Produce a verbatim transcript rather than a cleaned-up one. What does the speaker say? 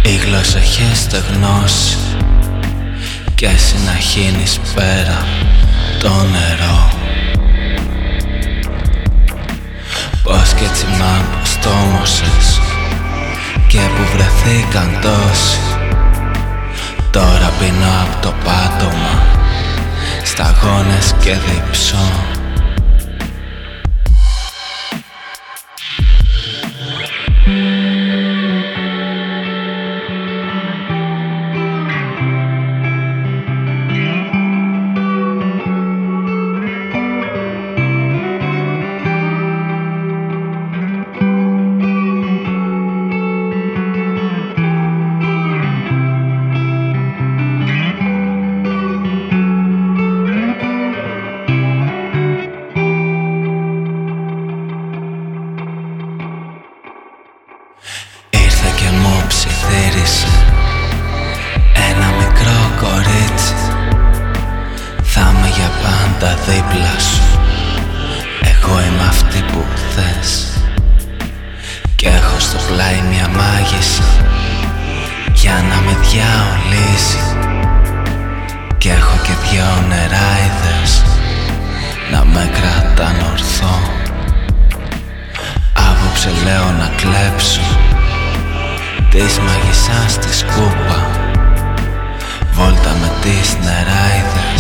Η γλώσσα έχει στεγνώσει κι εσύ να χύνεις πέρα το νερό. Πώς κι έτσι μ' αποστόμωσες και που βρεθήκαν τόσοι. Τώρα πίνω απ' το πάτωμα, σταγόνες και διψώ. Ήρθε και μου ψιθύρισε ένα μικρό κορίτσι. Θα είμαι για πάντα δίπλα σου, εγώ είμαι αυτή που θες. Κι έχω στο πλάι μια μάγισσα για να με διαολίσει. Κι έχω και δυο νεράιδες να με κρατάν ορθό. Απόψε λέω να κλέψω της μαγισσάς τη σκούπα, βόλτα με τις νεράιδες